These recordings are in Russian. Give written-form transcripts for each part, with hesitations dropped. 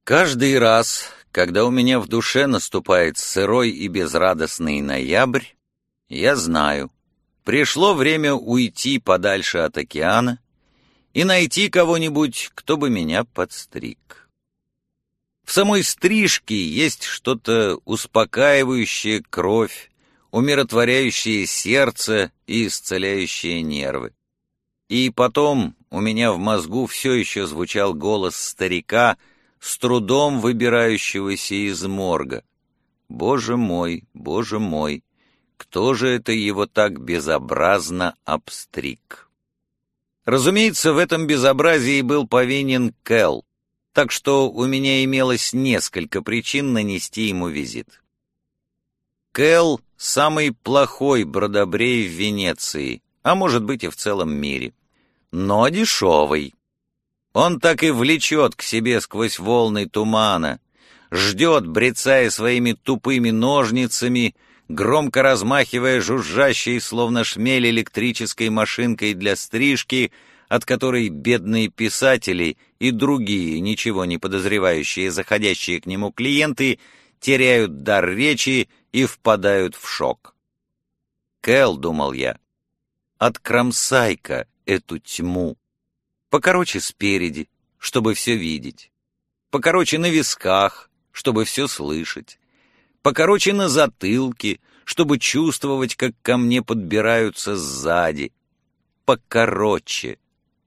Каждый раз, когда у меня в душе наступает сырой и безрадостный ноябрь, я знаю, пришло время уйти подальше от океана и найти кого-нибудь, кто бы меня подстриг. В самой стрижке есть что-то успокаивающее кровь, умиротворяющее сердце и исцеляющее нервы. И потом у меня в мозгу все еще звучал голос старика, с трудом выбирающегося из морга. Боже мой, кто же это его так безобразно обстриг? Разумеется, в этом безобразии был повинен Кэл, так что у меня имелось несколько причин нанести ему визит. Кэл — самый плохой бродобрей в Венеции, а может быть и в целом мире, но дешевый. Он так и влечет к себе сквозь волны тумана, ждет, брецая своими тупыми ножницами, громко размахивая жужжащей, словно шмель, электрической машинкой для стрижки, от которой бедные писатели и другие, ничего не подозревающие, заходящие к нему клиенты, теряют дар речи и впадают в шок. «Кэл», — думал я, — «откромсай-ка эту тьму. Покороче спереди, чтобы все видеть. Покороче на висках, чтобы все слышать. Покороче на затылке, чтобы чувствовать, как ко мне подбираются сзади. Покороче».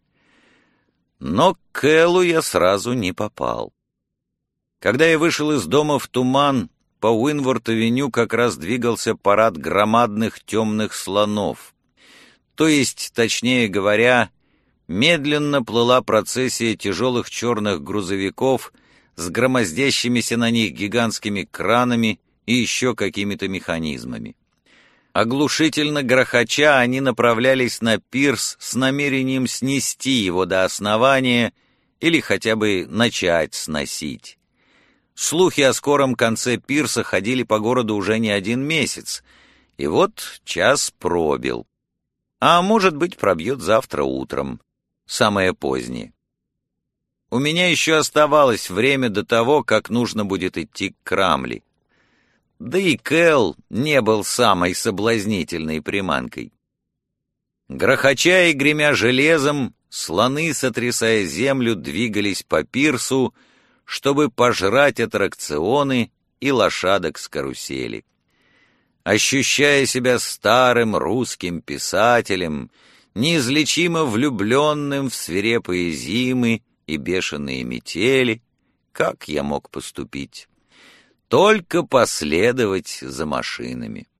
Но к Кэлу я сразу не попал. Когда я вышел из дома в туман, по Уинворт-авеню как раз двигался парад громадных темных слонов. То есть, точнее говоря, медленно плыла процессия тяжелых черных грузовиков с громоздящимися на них гигантскими кранами и еще какими-то механизмами. Оглушительно грохоча, они направлялись на пирс с намерением снести его до основания или хотя бы начать сносить. Слухи о скором конце пирса ходили по городу уже не один месяц, и вот час пробил. А может быть, пробьет завтра утром, самое позднее. У меня еще оставалось время до того, как нужно будет идти к Крамли. Да и Кэл не был самой соблазнительной приманкой. Грохоча и гремя железом, слоны, сотрясая землю, двигались по пирсу, чтобы пожрать аттракционы и лошадок с карусели. Ощущая себя старым русским писателем, неизлечимо влюбленным в свирепые зимы и бешеные метели, как я мог поступить? Только последовать за машинами.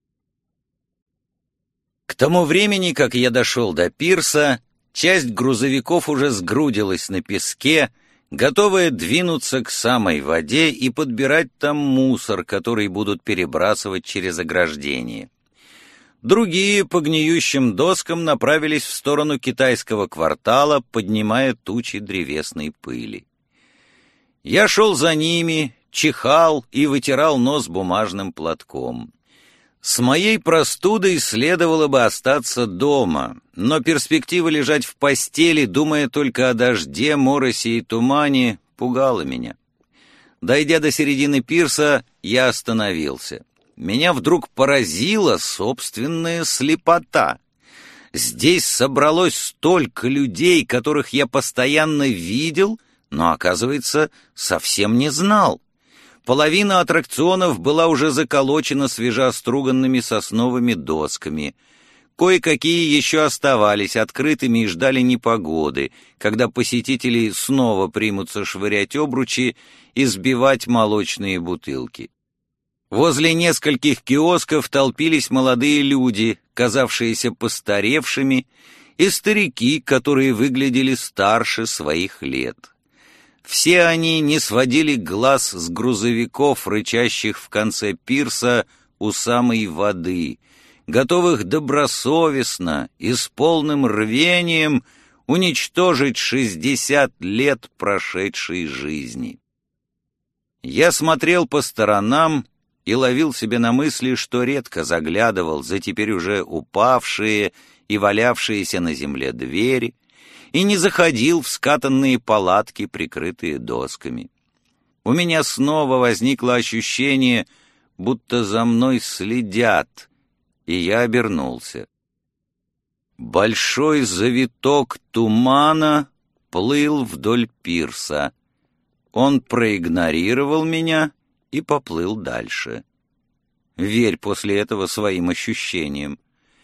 К тому времени, как я дошел до пирса, часть грузовиков уже сгрудилась на песке, готовая двинуться к самой воде и подбирать там мусор, который будут перебрасывать через ограждение. Другие по гниющим доскам направились в сторону китайского квартала, поднимая тучи древесной пыли. Я шел за ними, чихал и вытирал нос бумажным платком. С моей простудой следовало бы остаться дома, но перспектива лежать в постели, думая только о дожде, моросе и тумане, пугала меня. Дойдя до середины пирса, я остановился. Меня вдруг поразила собственная слепота. Здесь собралось столько людей, которых я постоянно видел, но, оказывается, совсем не знал. Половина аттракционов была уже заколочена свежеоструганными сосновыми досками. Кое-какие еще оставались открытыми и ждали непогоды, когда посетители снова примутся швырять обручи и сбивать молочные бутылки. Возле нескольких киосков толпились молодые люди, казавшиеся постаревшими, и старики, которые выглядели старше своих лет. Все они не сводили глаз с грузовиков, рычащих в конце пирса у самой воды, готовых добросовестно и с полным рвением уничтожить 60 лет прошедшей жизни. Я смотрел по сторонам и ловил себя на мысли, что редко заглядывал за теперь уже упавшие и валявшиеся на земле двери, и не заходил в скатанные палатки, прикрытые досками. У меня снова возникло ощущение, будто за мной следят, и я обернулся. Большой завиток тумана плыл вдоль пирса. Он проигнорировал меня и поплыл дальше. Верь после этого своим ощущениям.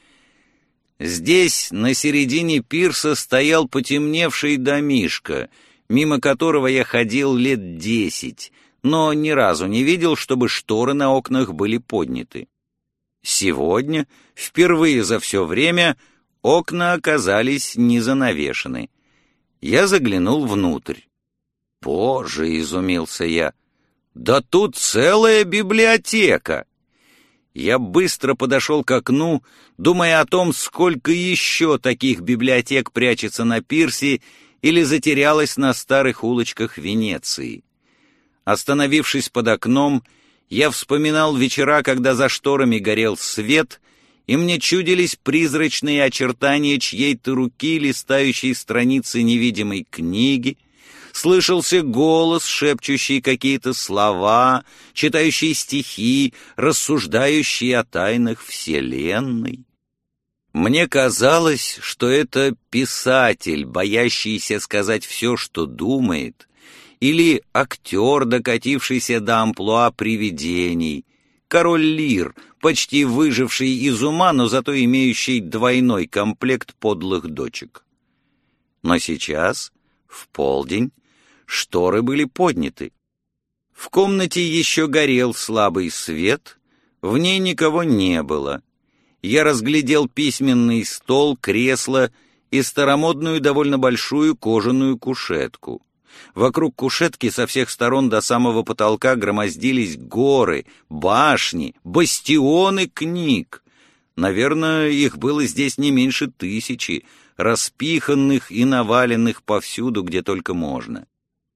Здесь, на середине пирса, стоял потемневший домишко, мимо которого я ходил лет 10, но ни разу не видел, чтобы шторы на окнах были подняты. Сегодня, впервые за все время, окна оказались не занавешены. Я заглянул внутрь. «Боже!» — изумился я. «Да тут целая библиотека!» Я быстро подошел к окну, думая о том, сколько еще таких библиотек прячется на пирсе или затерялось на старых улочках Венеции. Остановившись под окном, я вспоминал вечера, когда за шторами горел свет, и мне чудились призрачные очертания чьей-то руки, листающей страницы невидимой книги, слышался голос, шепчущий какие-то слова, читающий стихи, рассуждающий о тайнах Вселенной. Мне казалось, что это писатель, боящийся сказать все, что думает, или актер, докатившийся до амплуа привидений, король Лир, почти выживший из ума, но зато имеющий двойной комплект подлых дочек. Но сейчас, в полдень, шторы были подняты. В комнате еще горел слабый свет, в ней никого не было. Я разглядел письменный стол, кресло и старомодную довольно большую кожаную кушетку. Вокруг кушетки со всех сторон до самого потолка громоздились горы, башни, бастионы книг. Наверное, их было здесь не меньше 1000, распиханных и наваленных повсюду, где только можно.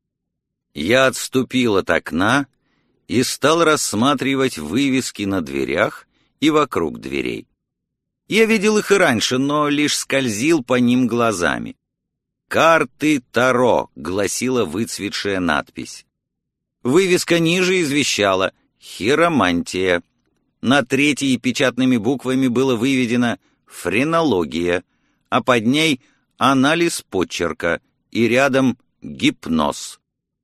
Я отступил от окна и стал рассматривать вывески на дверях и вокруг дверей. Я видел их и раньше, но лишь скользил по ним глазами. «Карты Таро», — гласила выцветшая надпись. Вывеска ниже извещала «Хиромантия». На третьей печатными буквами было выведено «Френология», а под ней «Анализ почерка» и рядом «Гипноз».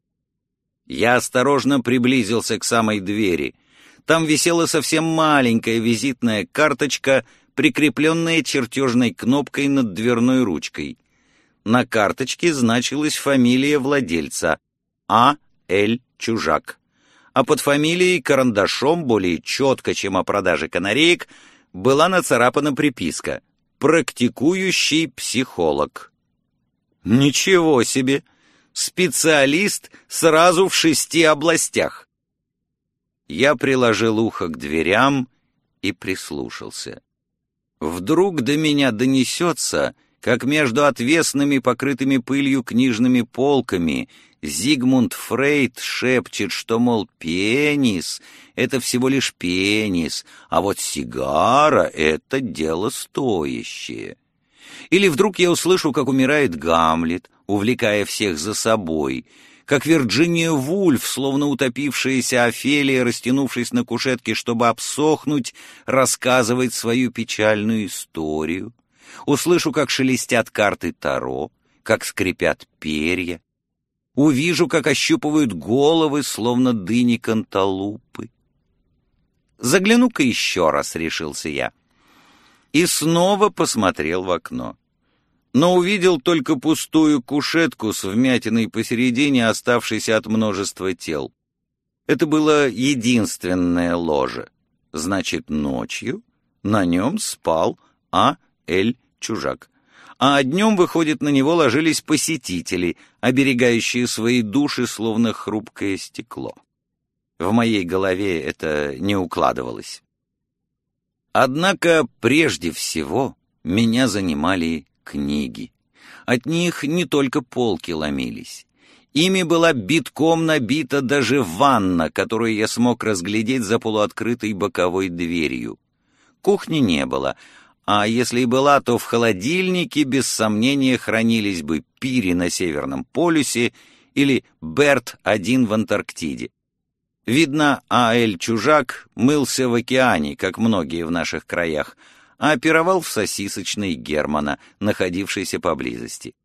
Я осторожно приблизился к самой двери. Там висела совсем маленькая визитная карточка, прикрепленная чертежной кнопкой над дверной ручкой. На карточке значилась фамилия владельца — А. Л. Чужак. А под фамилией карандашом, более четко, чем о продаже канареек, была нацарапана приписка «Практикующий психолог». Ничего себе! Специалист сразу в 6 областях. Я приложил ухо к дверям и прислушался. Вдруг до меня донесется, как между отвесными, покрытыми пылью книжными полками, Зигмунд Фрейд шепчет, что, мол, пенис — это всего лишь пенис, а вот сигара — это дело стоящее. Или вдруг я услышу, как умирает Гамлет, увлекая всех за собой, как Вирджиния Вульф, словно утопившаяся Офелия, растянувшись на кушетке, чтобы обсохнуть, рассказывает свою печальную историю. Услышу, как шелестят карты Таро, как скрипят перья. Увижу, как ощупывают головы, словно дыни канталупы. Загляну-ка еще раз, решился я. И снова посмотрел в окно. Но увидел только пустую кушетку с вмятиной посередине, оставшейся от множества тел. Это было единственное ложе. Значит, ночью на нем спал А. Л. Чужак. А днем, выходит, на него ложились посетители, оберегающие свои души, словно хрупкое стекло. В моей голове это не укладывалось. Однако прежде всего меня занимали книги. От них не только полки ломились. Ими была битком набита даже ванна, которую я смог разглядеть за полуоткрытой боковой дверью. Кухни не было, а если и была, то в холодильнике без сомнения хранились бы пири на Северном полюсе или Берт-1 в Антарктиде. Видно, А.Л. Чужак мылся в океане, как многие в наших краях, а пировал в сосисочной Германа, находившейся поблизости.